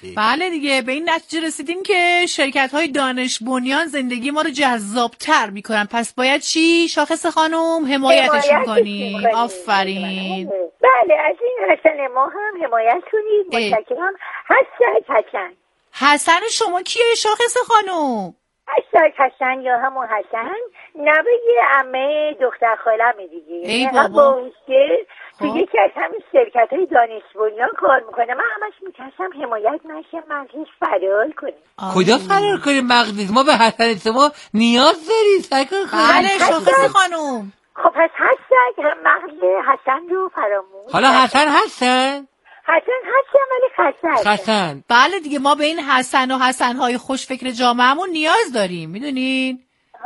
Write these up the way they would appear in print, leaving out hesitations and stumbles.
بله دیگه، به این نتیجه رسیدیم که شرکت‌های دانش بنیان زندگی ما رو جذاب‌تر می‌کنن. پس باید چی شاخص خانم؟ حمایتشون کنیم. آفرین. بله، از این حسن ما هم حمایت کنید. متشکرم. حسن شما کیه شاخص خانم؟ حسن یا همون حسن نوه عمه دختر خاله‌مه دیگه. ای بابا. تو یکی از همین شرکت‌های دانش بنیان کار میکنه. من همش میترسم حمایت نشه، مغزش فرار کنه. کجا فرار کنه مغزش؟ ما به حسن شما نیاز داریم. سکر خانم. بله شاخص خانم. خب پس حسن مغز حسن رو فراموش. حالا حسن هستن ولی خسن. بله دیگه، ما به این حسن و حسن‌های خوش فکر جامعهمون نیاز داریم، میدونین؟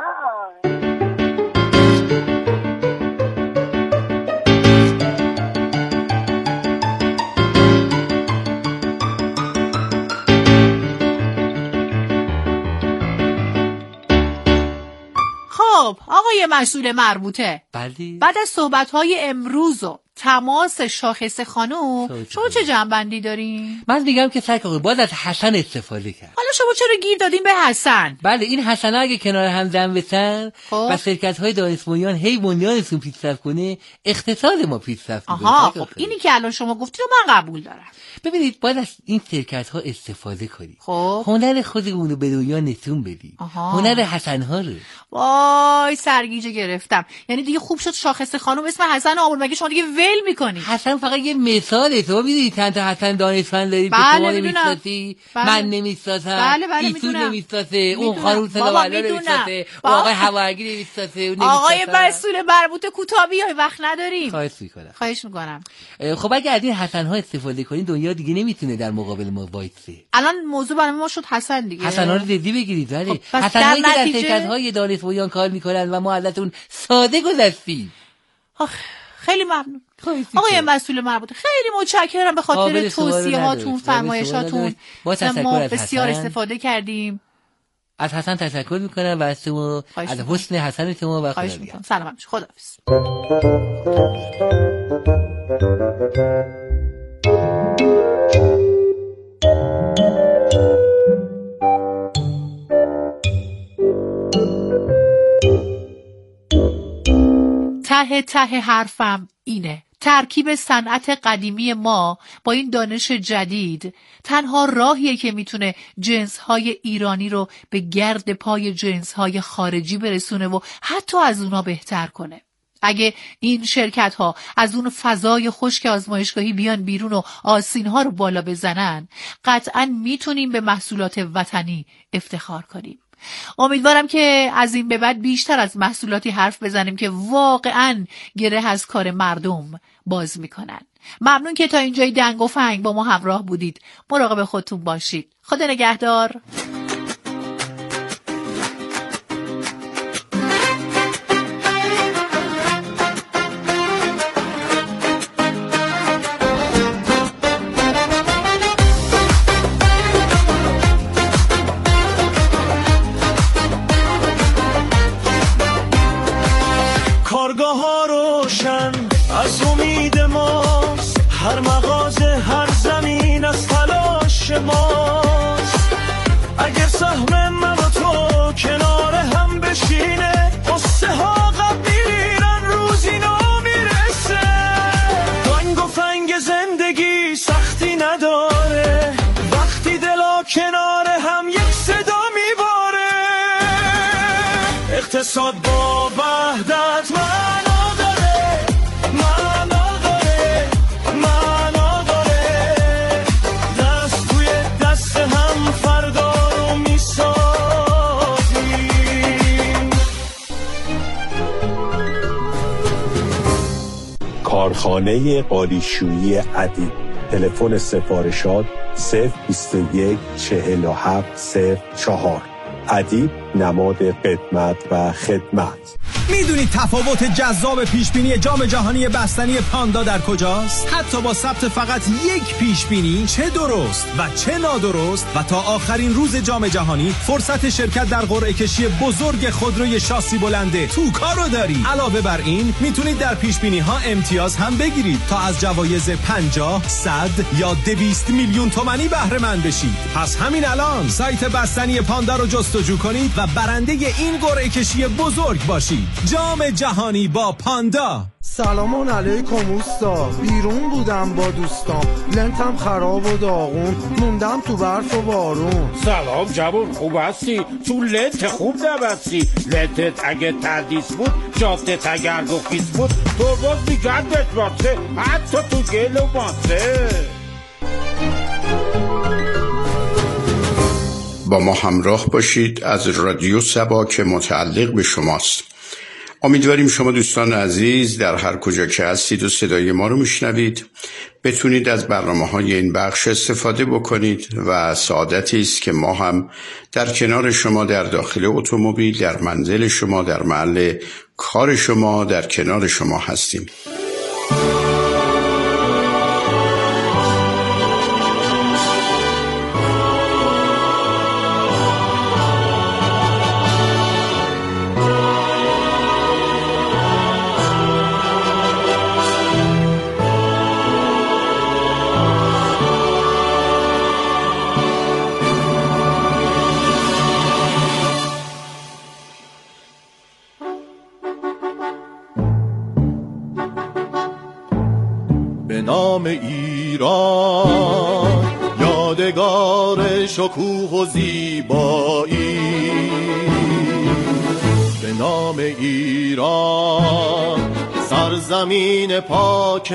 خب آقای مسئول مربوطه، بله. بعد از صحبت‌های امروز و تماس شاخص خانم شما چه جنبندی دارین؟ من میگم که سرکار باید از حسن استفاده کرد. حالا شما چرا گیر دادین به حسن؟ بله، این حسن ها اگه کنار هم جمع بشن و شرکت‌های دانش بنیان هی بنیانشون پیشرفت کنه، اقتصاد ما پیشرفت می‌کنه. خب اینی که الان شما گفتید رو من قبول دارم. ببینید باید از این شرکت‌ها استفاده کنید. خب هنر خودمون رو به دنیا نشون بدیم. هنر حسن‌ها رو. وای سرگیجه گرفتم. یعنی دیگه خوب شد شاخص خانم اسم حسن آورد، مگه شما دیگه ول می‌کنی؟ حسن فقط یه مثاله. تو می‌دونی چند تا حسن دانشمند داریم که شما نمی‌شناسی، من نمی‌شناسم، ایشون نمی‌شناسه، اون خانم سلاوالا نمی‌شناسه، آقای هوارگی نمی‌شناسه. آقای مسئول مربوطه کوتاه بیای، وقت نداریم. خواهش می‌کنم. خب اگه از این حسن‌ها استفاده کنین دنیا دیگه نمیتونه در مقابل ما وایسه. الان موضوع برای ما شد حسن دیگه. حسن‌ها رو جدی بگیرید. ولی حسن‌هایی که در شرکت‌های دانش بنیان کار می‌کنن و ما ازتون ساده گذشتیم. خیلی ممنون آقای مسئول مربوطه، خیلی متشکرم به خاطر توصیه‌هاتون، فرمایشاتون. ما بسیار استفاده کردیم. از حسن تشکر میکنم و از شما، از حسن حسن شما و خدا بیامرزه. سلام، خداحافظ. ته حرفم اینه، ترکیب صنعت قدیمی ما با این دانش جدید تنها راهیه که میتونه جنس‌های ایرانی رو به گرد پای جنس‌های خارجی برسونه و حتی از اونا بهتر کنه. اگه این شرکت‌ها از اون فضای خشک آزمایشگاهی بیان بیرون و آستین‌ها رو بالا بزنن، قطعاً میتونیم به محصولات وطنی افتخار کنیم. امیدوارم که از این به بعد بیشتر از محصولاتی حرف بزنیم که واقعاً گره از کار مردم باز میکنن. ممنون که تا اینجای دنگ و فنگ با ما همراه بودید. مراقب خودتون باشید. خدا نگهدار. کارگاه ها روشن از امید ماست، هر مغازه هر زمین از تلاش ماست. اگر سهم من و تو کنار هم بشینه، قصه ها قبیرن روزی نمیرسه. دنگ و فنگ زندگی سختی نداره، وقتی دلا کنار هم یک صدا میباره. اقتصاد با وحدت معنا داره، معنا داره، معنا داره. دست توی دست هم فردا رو میسازیم. کارخانه قالیشویی ادیب. تلفن سفارشات 021 47 04. ادیب نماد قدمت و خدمت. میدونید تفاوت جذاب پیشبینی جام جهانی بستنی پاندا در کجاست؟ حتی با ثبت فقط یک پیشبینی، چه درست و چه نادرست، و تا آخرین روز جام جهانی فرصت شرکت در قرعه کشی بزرگ خودروی شاسی بلنده توکا رو داری. علاوه بر این میتونید در پیشبینی ها امتیاز هم بگیرید تا از جوایز 50, 100 یا 200 میلیون تومانی بهره مند بشید. پس همین الان سایت بستنی پاندا رو جستجو کنید و برنده این قرعه کشی بزرگ باشید. جام جهانی با پاندا. سلام علیکم اوستا، بیرون بودم با دوستام، لنتم خراب و داغون، موندم تو برف و بارون. سلام جوون، خوب هستی؟ تو لنت خوب نبستی؟ لنتت اگه تردیس بود، جاتت اگر گخیز بود، ترباز میگردت باته، حتی تو گل و ماسه. با ما همراه باشید از رادیو سبا که متعلق به شماست. امیدواریم شما دوستان عزیز در هر کجا که هستید و صدای ما رو میشنوید بتونید از برنامه‌های این بخش استفاده بکنید و سعادتی است که ما هم در کنار شما در داخل اتومبیل، در منزل شما، در محل کار شما، در کنار شما هستیم. نام ایران یادگار شکوه و زیبایی، به نام ایران سرزمین پاک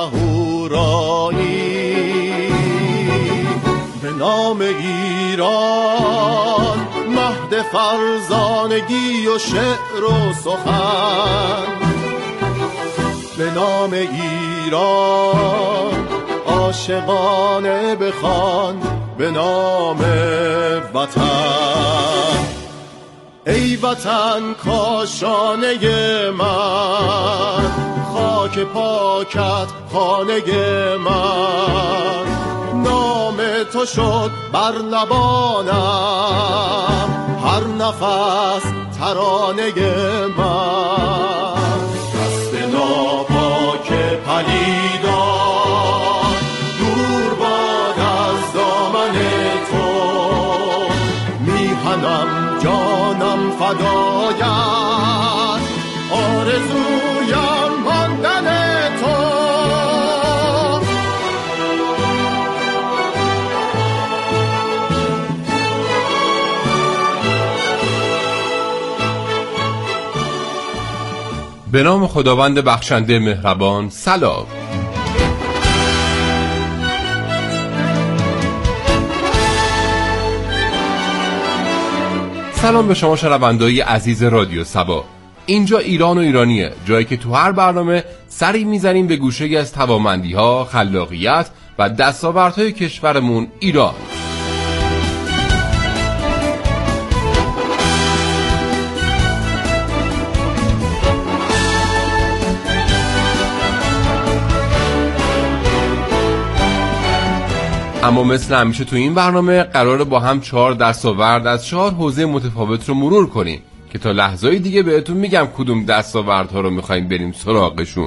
اهورایی، به نام ایران مهد فرزانگی و شعر و سخن، به نام ایران عاشقانه بخوان، به نام وطن. ای وطن کاشانه من، خاک پاکت خانه من، نام تو شد بر لبانم، هر نفس ترانه من. ناپاک پلیدان دور باد از دامن تو، میهنم جانم فدایت، آرزویم ماندن تو. به نام خداوند بخشنده مهربان. سلام. سلام به شما شنونده‌های عزیز رادیو سبا. اینجا ایران و ایرانیه، جایی که تو هر برنامه سری میزنیم به گوشه‌ای از توانمندی‌ها، خلاقیت و دستاوردهای کشورمون ایران. اما مثل همیشه تو این برنامه قراره با هم 4 دستاورد از 4 حوزه متفاوت رو مرور کنیم که تا لحظه‌ای دیگه بهتون میگم کدوم دستاوردها رو می‌خوایم بریم سراغشون.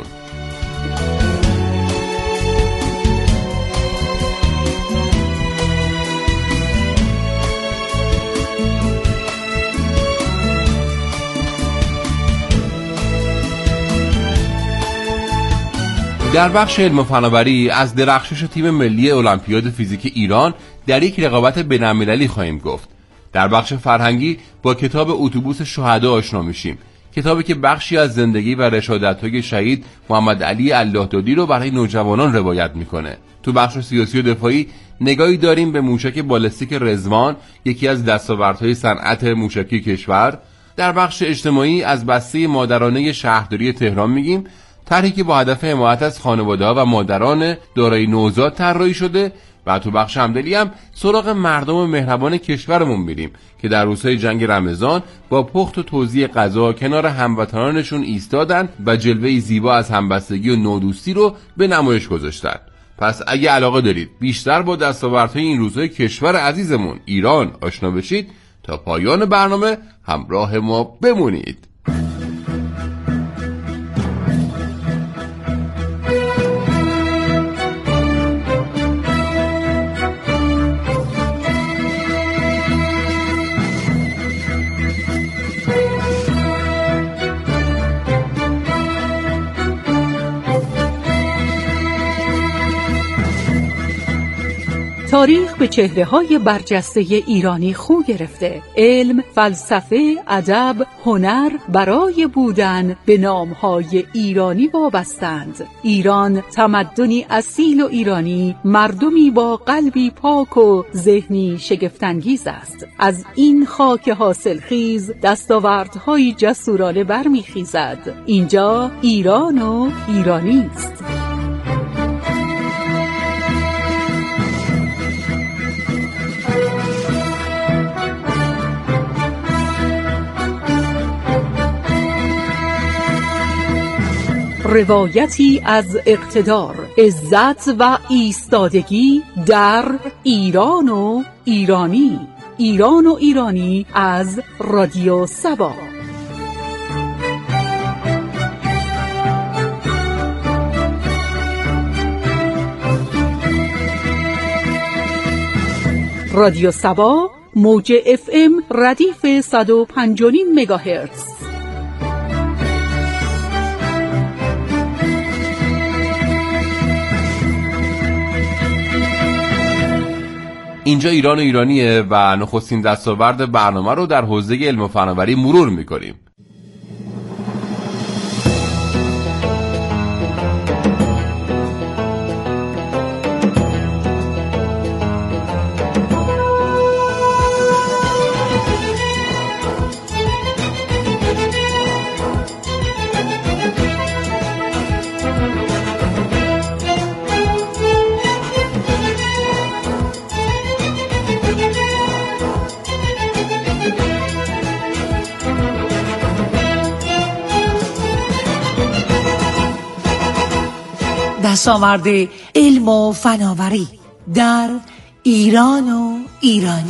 در بخش علم و فناوری از درخشش تیم ملی المپیاد فیزیک ایران در یک رقابت بین‌المللی خواهیم گفت. در بخش فرهنگی با کتاب اتوبوس شهدا آشنا میشیم، کتابی که بخشی از زندگی و رشادت‌های شهید محمد علی اللهدادی رو برای نوجوانان روایت میکنه. تو بخش سیاسی و دفاعی نگاهی داریم به موشک بالستیک رضوان، یکی از دستاوردهای صنعت موشکی کشور. در بخش اجتماعی از بسته مادرانه شهرداری تهران میگیم، طرحی که با هدف حمایت از خانواده‌ها و مادران دارای نوزاد طراحی شده و تو بخش همدلی هم سراغ مردم مهربان کشورمون میریم که در روزهای جنگ رمضان با پخت و توزیع غذا کنار هموطنانشون ایستادن و جلوه‌ای زیبا از همبستگی و نودوستی رو به نمایش گذاشتن. پس اگه علاقه دارید بیشتر با دستاوردهای این روزهای کشور عزیزمون ایران آشنا بشید، تا پایان برنامه همراه ما بمونید. تاریخ به چهره‌های برجسته ایرانی خو گرفته. علم، فلسفه، ادب، هنر برای بودن به نام‌های ایرانی وابستند. ایران تمدنی اصیل و ایرانی، مردمی با قلبی پاک و ذهنی شگفت‌انگیز است. از این خاک حاصلخیز دستاوردهای جسورانه برمیخیزد. اینجا ایران و ایرانی است. روایتی از اقتدار، عزت و ایستادگی در ایران و ایرانی. ایران و ایرانی از رادیو سبا. رادیو سبا موج FM ردیف 105.5 مگاهرتز. اینجا ایران و ایرانیه و نخستین دستاورد برنامه رو در حوزه علم و فناوری مرور میکنیم. دستاورد علم و فناوری در ایران و ایرانی.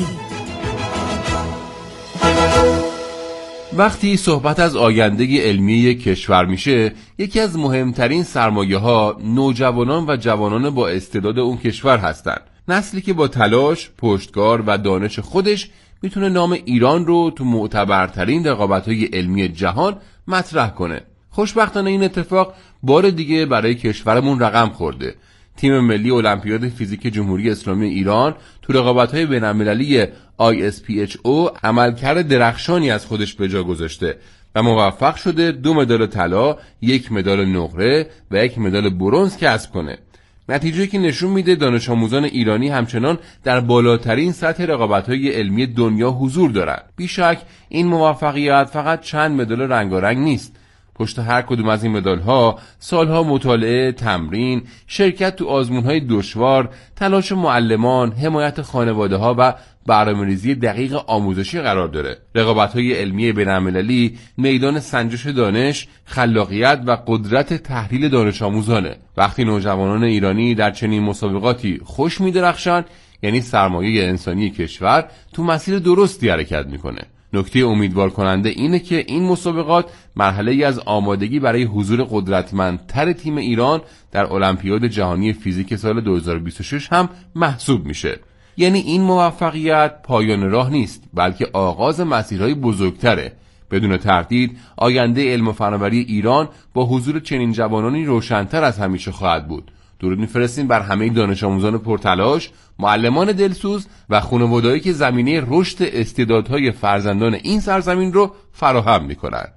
وقتی صحبت از آینده علمی کشور میشه، یکی از مهمترین سرمایه ها نوجوانان و جوانان با استعداد اون کشور هستند. نسلی که با تلاش، پشتکار و دانش خودش میتونه نام ایران رو تو معتبرترین رقابت‌های علمی جهان مطرح کنه. خوشبختانه این اتفاق بار دیگه برای کشورمون رقم خورده. تیم ملی المپیاد فیزیک جمهوری اسلامی ایران تو رقابت‌های بین‌المللی ISPHO عملکرد درخشانی از خودش به جا گذاشته و موفق شده 2 مدال طلا، 1 مدال نقره و 1 مدال برنز کسب کنه. نتیجه‌ای که نشون میده دانش آموزان ایرانی همچنان در بالاترین سطح رقابت‌های علمی دنیا حضور دارند. بیشک این موفقیت فقط چند مدال رنگارنگ نیست. پشت هر کدوم از این مدال‌ها سالها مطالعه، تمرین، شرکت تو آزمون‌های دشوار، تلاش معلمان، حمایت خانواده‌ها و برنامه‌ریزی دقیق آموزشی قرار داره. رقابت‌های علمی بین‌المللی میدان سنجش دانش، خلاقیت و قدرت تحلیل دانش آموزانه. وقتی نوجوانان ایرانی در چنین مسابقاتی خوش می‌درخشن، یعنی سرمایه انسانی کشور تو مسیر درستی حرکت می‌کنه. نکته امیدوار کننده اینه که این مسابقات مرحله‌ای از آمادگی برای حضور قدرتمندتر تیم ایران در المپیاد جهانی فیزیک سال 2026 هم محسوب میشه. یعنی این موفقیت پایان راه نیست، بلکه آغاز مسیرهای بزرگتره. بدون تردید آینده علم و فناوری ایران با حضور چنین جوانانی روشن‌تر از همیشه خواهد بود. درود می‌فرستیم بر همه دانش آموزان پرتلاش، معلمان دلسوز و خانواده‌ای که زمینه رشد استعدادهای فرزندان این سرزمین رو فراهم می‌کنند.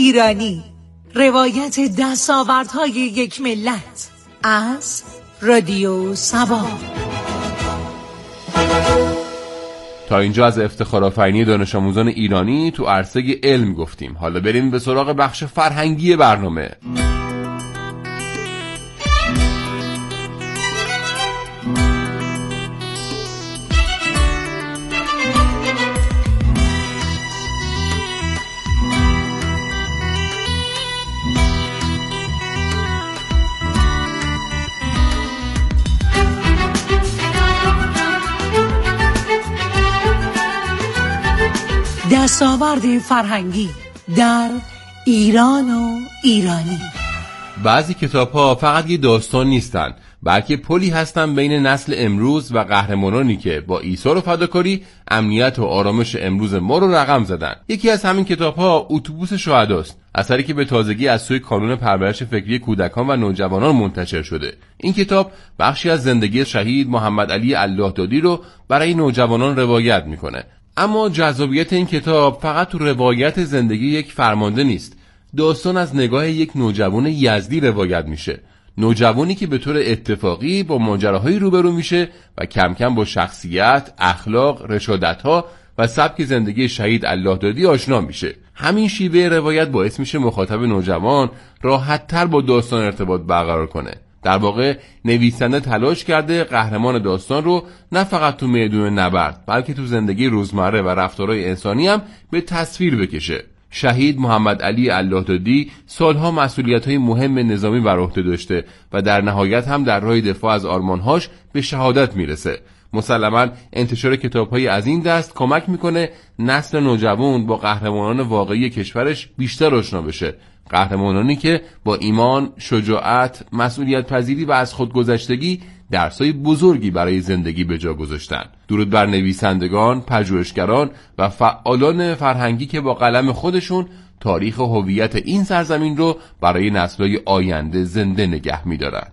ایرانی، روایت دستاوردهای یک ملت، از رادیو سبا. تا اینجا از افتخارآفرینی دانش آموزان ایرانی تو عرصه علم گفتیم. حالا بریم به سراغ بخش فرهنگی برنامه. دستاورد فرهنگی در ایران و ایرانی. بعضی کتاب‌ها فقط یه داستان نیستن، بلکه پلی هستن بین نسل امروز و قهرمانانی که با ایثار و فداکاری امنیت و آرامش امروز ما رو رقم زدن. یکی از همین کتاب‌ها اتوبوس شهداست، اثری که به تازگی از سوی کانون پرورش فکری کودکان و نوجوانان منتشر شده. این کتاب بخشی از زندگی شهید محمد علی اللهدادی رو برای نوجوانان روایت میکنه. اما جذابیت این کتاب فقط تو روایت زندگی یک فرمانده نیست. داستان از نگاه یک نوجوان یزدی روایت میشه، نوجوانی که به طور اتفاقی با ماجراهایی روبرو میشه و کم کم با شخصیت، اخلاق، رشادت‌ها و سبک زندگی شهید اللهدادی آشنا میشه. همین شیوه روایت باعث میشه مخاطب نوجوان راحت‌تر با داستان ارتباط برقرار کنه. در واقع نویسنده تلاش کرده قهرمان داستان رو نه فقط تو میدون نبرد، بلکه تو زندگی روزمره و رفتارهای انسانی هم به تصویر بکشه. شهید محمد علی اللهدادی سالها مسئولیت‌های مهم نظامی بر عهده داشته و در نهایت هم در راه دفاع از آرمان‌هاش به شهادت میرسه. مسلماً انتشار کتاب‌های از این دست کمک میکنه نسل نوجوان با قهرمانان واقعی کشورش بیشتر آشنا بشه. قهرمانانی که با ایمان، شجاعت، مسئولیت پذیری و از خودگذشتگی درسای بزرگی برای زندگی به جا گذاشتن. درود بر نویسندگان، پژوهشگران و فعالان فرهنگی که با قلم خودشون تاریخ و هویت این سرزمین رو برای نسل‌های آینده زنده نگه می‌دارن.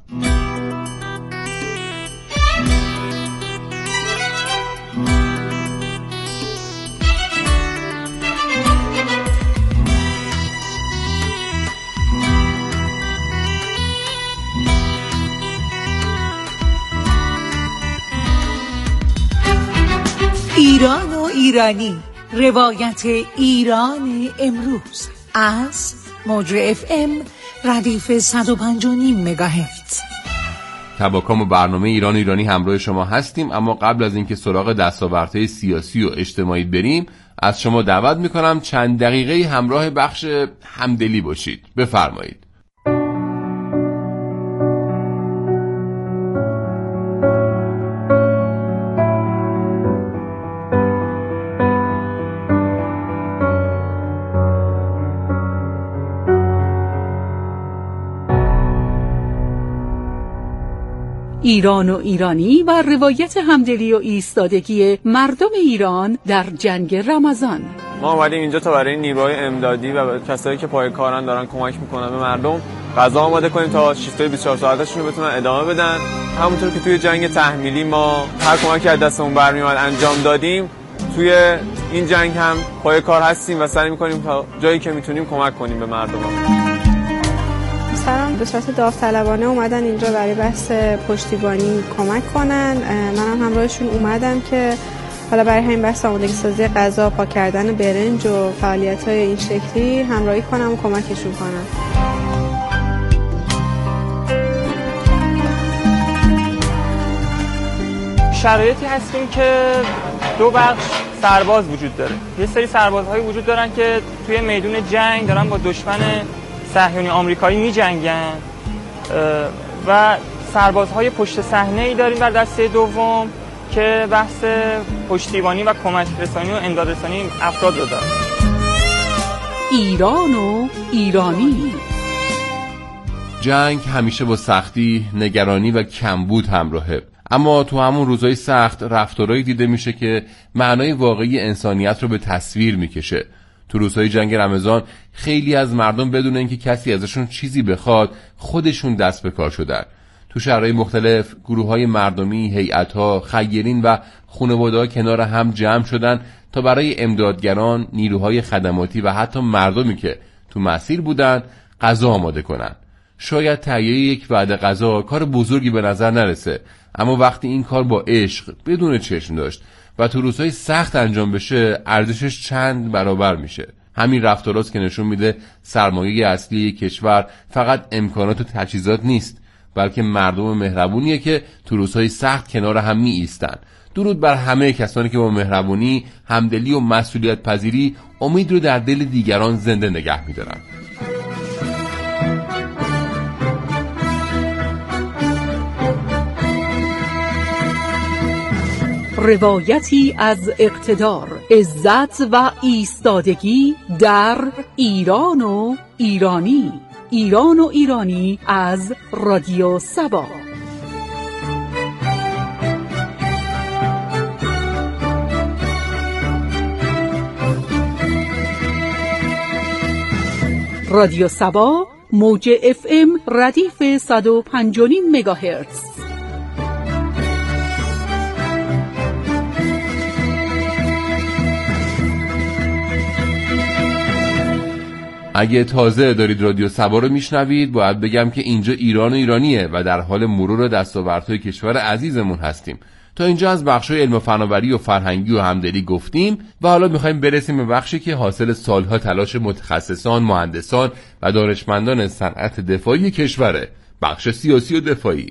ایران و ایرانی، روایت ایران امروز، از موج FM ردیف 105.5 مگاهرتز. تباکام و برنامه ایران و ایرانی همراه شما هستیم. اما قبل از اینکه سراغ دستاوردهای سیاسی و اجتماعی بریم، از شما دعوت میکنم چند دقیقه همراه بخش همدلی باشید. بفرمایید. ایران و ایرانی و روایت همدلی و ایستادگی مردم ایران در جنگ رمضان. ما اومدیم اینجا تا برای نیروهای امدادی و کسایی که پای کارن دارن کمک میکنن به مردم غذا آماده کنیم تا شیفتای 24 ساعتشون رو بتونن ادامه بدن. همونطور که توی جنگ تحمیلی ما هر کمکی از دستمون برمیاد انجام دادیم، توی این جنگ هم پای کار هستیم و سعی میکنیم تا جایی که میتونیم کمک کنیم به مردم. سلام، به صورت داوطلبانه اومدن اینجا برای بحث پشتیبانی کمک کنن. منم همراهشون اومدم که حالا برای همین بحث آمادگی سازی غذا، پاک کردن برنج و فعالیت‌های این شکلی همراهی کنم و کمکشون کنم. شرایطی هستیم که دو بخش سرباز وجود داره. یه سری سربازهایی وجود دارن که توی میدون جنگ دارن با دشمن صهیونی آمریکایی می جنگن و سربازهای پشت صحنه‌ای داریم در دسته دوم که بحث پشتیبانی و کمک رسانی و امداد رسانی افراد رو داره. ایران و ایرانی. جنگ همیشه با سختی، نگرانی و کمبود همراهه. اما تو همون روزهای سخت رفتارهایی دیده میشه که معنای واقعی انسانیت رو به تصویر میکشه. تو روزهای جنگ رمضان خیلی از مردم بدون اینکه کسی ازشون چیزی بخواد خودشون دست به کار شدن. تو شهرهای مختلف گروه‌های مردمی، هیئت‌ها، خیرین و خانواده‌ها کنار هم جمع شدن تا برای امدادگران، نیروهای خدماتی و حتی مردمی که تو مسیر بودن غذا آماده کنن. شاید تهیه یک وعده غذا کار بزرگی به نظر نرسه، اما وقتی این کار با عشق بدون چشم داشت و تو روزهای سخت انجام بشه ارزشش چند برابر میشه. همین رفتاراست که نشون میده سرمایه اصلی کشور فقط امکانات و تجهیزات نیست، بلکه مردم مهربونیه که تو روزهای سخت کنار هم می ایستن. درود بر همه کسانی که با مهربونی، همدلی و مسئولیت پذیری امید رو در دل دیگران زنده نگه می‌دارن. روایتی از اقتدار، عزت و ایستادگی در ایران و ایرانی. ایران و ایرانی از رادیو سبا. رادیو سبا موج FM ردیف 105.5 مگاهرتز. اگه تازه دارید رادیو سبا رو میشنوید، باید بگم که اینجا ایران و ایرانیه و در حال مرور دستاوردهای کشور عزیزمون هستیم. تا اینجا از بخش‌های علم و فناوری و فرهنگی و همدلی گفتیم و حالا می‌خوایم برسیم به بخشی که حاصل سالها تلاش متخصصان، مهندسان و دانشمندان صنعت دفاعی کشوره، بخش سیاسی و دفاعی.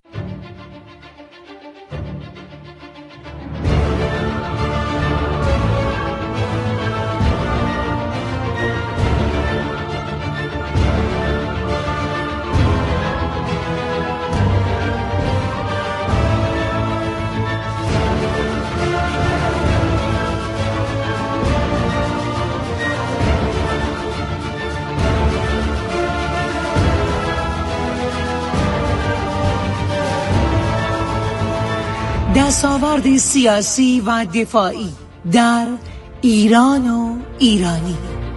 دستاورد سیاسی و دفاعی در ایران و ایرانی.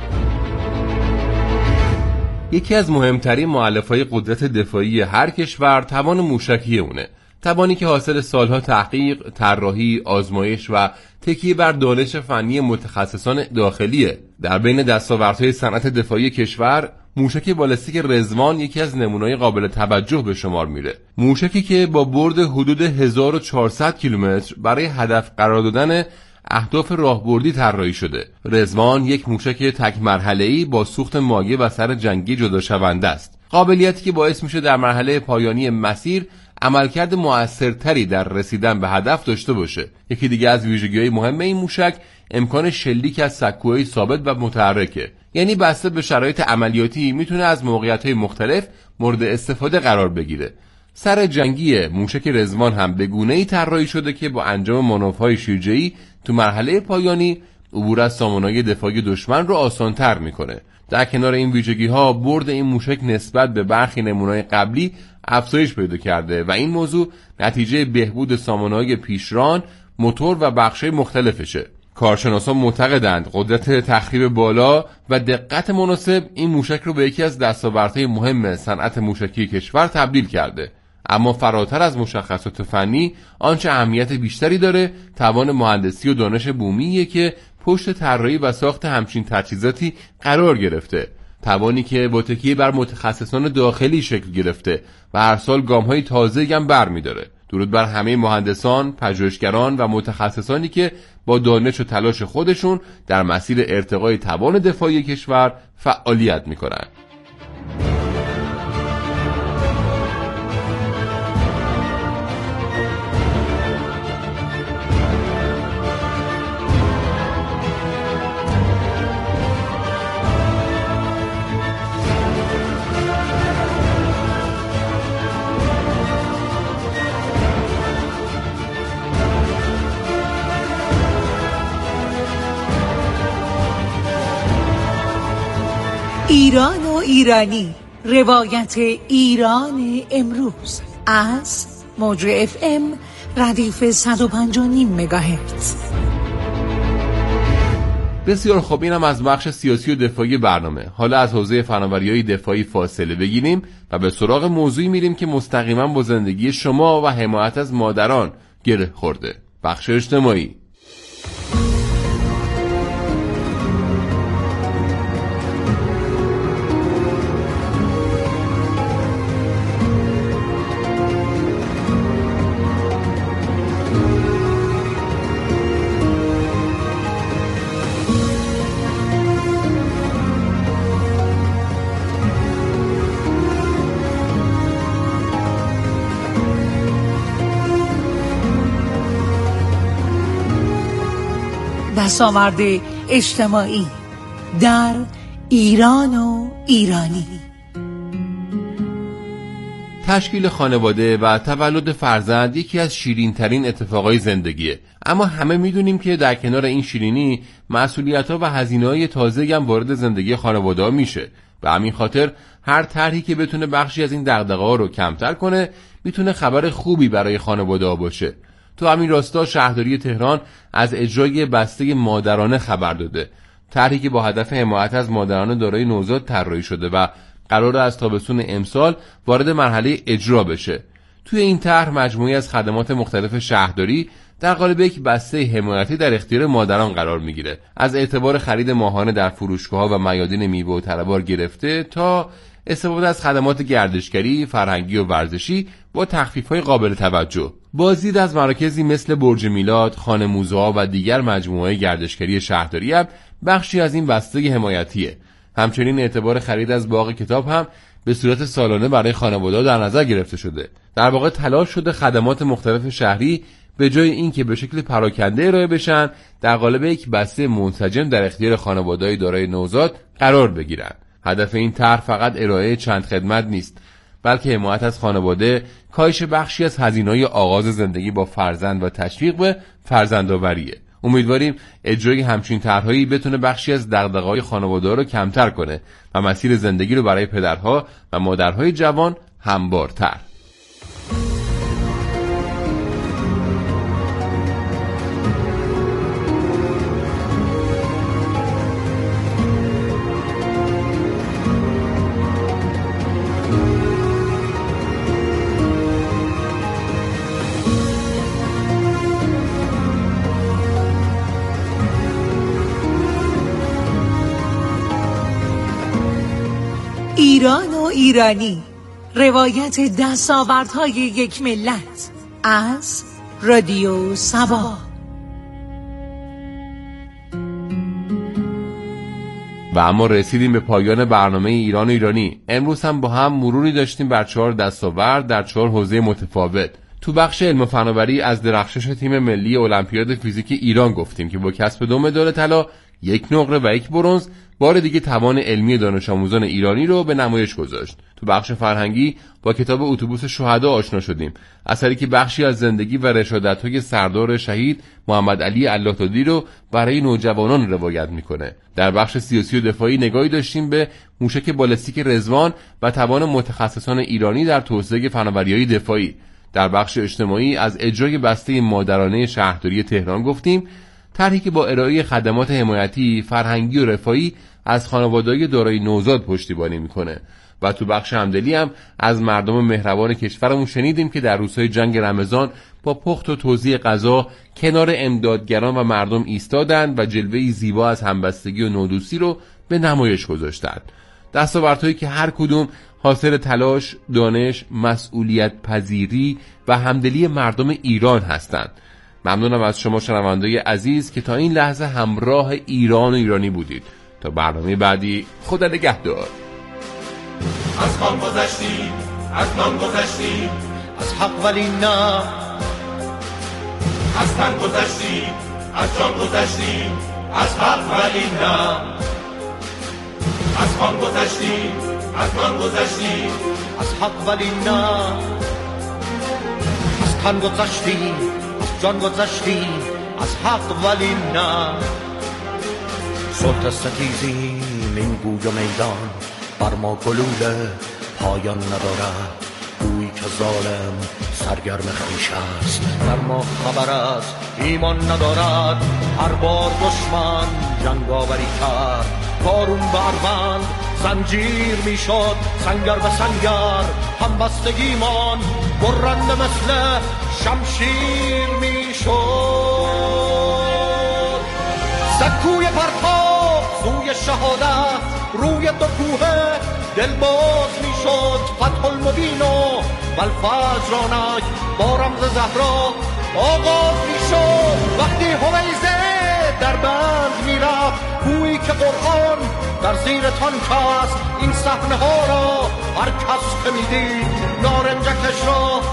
یکی از مهمترین مؤلفه‌های قدرت دفاعی هر کشور توان موشکی اونه. توانی که حاصل سالها تحقیق، طراحی، آزمایش و تکیه بر دانش فنی متخصصان داخلیه. در بین دستاوردهای صنعت دفاعی کشور، موشک بالستیک رضوان یکی از نمونه‌های قابل توجه به شمار میره. موشکی که با برد حدود 1400 کیلومتر برای هدف قرار دادن اهداف راهبردی طراحی شده. رضوان یک موشک تک مرحله‌ای با سوخت مایع و سر جنگی جدا شونده است. قابلیتی که باعث میشه در مرحله پایانی مسیر عملکرد مؤثرتری در رسیدن به هدف داشته باشه. یکی دیگه از ویژگی‌های مهم این موشک امکان شلیک از سکوهای ثابت و متحرکه. یعنی بسته به شرایط عملیاتی میتونه از موقعیت‌های مختلف مورد استفاده قرار بگیره. سر جنگی موشک رضوان هم به گونه‌ای طراحی شده که با انجام مانورهای شیرجه‌ای تو مرحله پایانی عبور از سامانه‌های دفاعی دشمن رو آسان‌تر میکنه. در کنار این ویژگی‌ها برد این موشک نسبت به برخی نمونه‌های قبلی افزایش پیدا کرده و این موضوع نتیجه بهبود سامانه‌های پیشران، موتور و بخش‌های مختلفشه. کارشناسان معتقدند قدرت تخریب بالا و دقت مناسب این موشک رو به یکی از دستاوردهای مهم صنعت موشکی کشور تبدیل کرده. اما فراتر از مشخصات فنی، آنچه اهمیت بیشتری داره توان مهندسی و دانش بومیه که پشت طراحی و ساخت همچین تجهیزاتی قرار گرفته. توانی که با تکیه بر متخصصان داخلی شکل گرفته و هر سال گام‌های تازه‌ای هم برمی‌داره. درود بر همه مهندسان، پژوهشگران و متخصصانی که با دانش و تلاش خودشون در مسیر ارتقای توان دفاعی کشور فعالیت می‌کنند. ایران و ایرانی، روایت ایران امروز از موج FM ردیف 105.5 مگاهرتز. بسیار خوب، اینم از بخش سیاسی و دفاعی برنامه. حالا از حوزه فناوری‌های دفاعی فاصله بگیریم و به سراغ موضوعی میریم که مستقیما با زندگی شما و حمایت از مادران گره خورده. بخش اجتماعی. دستاورد اجتماعی در ایران و ایرانی. تشکیل خانواده و تولد فرزند یکی از شیرین‌ترین اتفاقای زندگیه، اما همه میدونیم که در کنار این شیرینی مسئولیت‌ها و هزینه‌های تازه‌ای هم وارد زندگی خانواده‌ها میشه. به همین خاطر هر طرحی که بتونه بخشی از این دغدغه‌ها رو کمتر کنه میتونه خبر خوبی برای خانواده‌ها باشه. تو همین راستا شهرداری تهران از اجرای بسته مادرانه خبر داده. طرحی که با هدف حمایت از مادران دارای نوزاد طراحی شده و قراره از تابستون امسال وارد مرحله اجرا بشه. توی این طرح مجموعی از خدمات مختلف شهرداری در قالب یک بسته حمایتی در اختیار مادران قرار میگیره. از اعتبار خرید ماهانه در فروشگاه‌ها و میادین میوه و تربار گرفته تا استفاده از خدمات گردشگری، فرهنگی و ورزشی با تخفیف‌های قابل توجه. بازدید از مراکزی مثل برج میلاد، خانه موزه‌ها و دیگر مجموعه‌های گردشگری شهرداری هم بخشی از این بسته حمایتیه. همچنین اعتبار خرید از باغ کتاب هم به صورت سالانه برای خانواده‌ها در نظر گرفته شده. در واقع تلاش شده خدمات مختلف شهری به جای اینکه به شکل پراکنده ارائه بشن، در قالب یک بسته منسجم در اختیار خانواده‌های دارای نوزاد قرار بگیرن. هدف این طرح فقط ارائه چند خدمت نیست، بلکه حمایت از خانواده، کاهش بخشی از هزینه‌های آغاز زندگی با فرزند و تشویق به فرزندآوریه. امیدواریم اجرای همچین طرح‌هایی بتونه بخشی از دغدغه‌های خانواده‌ها رو کمتر کنه و مسیر زندگی رو برای پدرها و مادرهای جوان هموارتر. ایران و ایرانی، روایت دستاوردهای یک ملت، از رادیو سبا. و اما رسیدیم به پایان برنامه ایران و ایرانی. امروز هم با هم مروری داشتیم بر 4 دستاورد در 4 حوزه متفاوت. تو بخش علم و فناوری از درخشش تیم ملی المپیاد فیزیک ایران گفتیم که با کسب 2 مدال طلا، 1 نقره و 1 برنز بار دیگه توان علمی دانش آموزان ایرانی رو به نمایش گذاشت. تو بخش فرهنگی با کتاب اتوبوس شهدا آشنا شدیم، اثری که بخشی از زندگی و رشادت‌های سردار شهید محمد علی الله‌دادی رو برای نوجوانان روایت میکنه. در بخش سیاسی و دفاعی نگاهی داشتیم به موشک بالستیک رضوان و توان متخصصان ایرانی در توسعه فناوری‌های دفاعی. در بخش اجتماعی از اجرای بسته مادرانه شهرداری تهران گفتیم، طرحی که با ارائه خدمات حمایتی، فرهنگی و رفاهی از خانواده‌های دارای نوزاد پشتیبانی میکنه. و تو بخش همدلی هم از مردم مهربان کشورمون شنیدیم که در روزهای جنگ رمضان با پخت و توزیع غذا کنار امدادگران و مردم ایستادند و جلوه‌ای زیبا از همبستگی و نودوستی رو به نمایش گذاشتند. دستاوردهایی که هر کدوم حاصل تلاش، دانش، مسئولیت پذیری و همدلی مردم ایران هستند. ممنونم از شما شنوندگان عزیز که تا این لحظه همراه ایران و ایرانی بودید. تا برنامه بعدی، خدا نگهدار. از خان گذشتیم، از نام گذشتیم، از حق ولی نه، از تن گذشتیم، از جان گذشتیم، از حق ولی نه، از خان گذشتیم، از نام گذشتیم، از حق ولی نه، از تن گذشتیم، از جان گذشتیم، از حق ولی نه. صلح ستیزیم این گوی و میدان، بر ما گلوله پایان ندارد. گویی که ظالم سرگرم خویش است، در ما خبر است ایمان ندارد. هر بار دشمن جنگاوری کرد، بارون بروند زنجیر میشد، سنگر به سنگر همبستگیمان برنده مثل شمشیر میشد. سکوی پرتاب سوی شهادت، روی دو کوه دل باز میشد. فتح المبین و الفجر رانک با رمز زهرا آغاز میشد. وقتی هویزه در بند میرفت، گویی که قرآن در زیر تانک است. این صحنه ها را هر کس که میدید نارنجکش را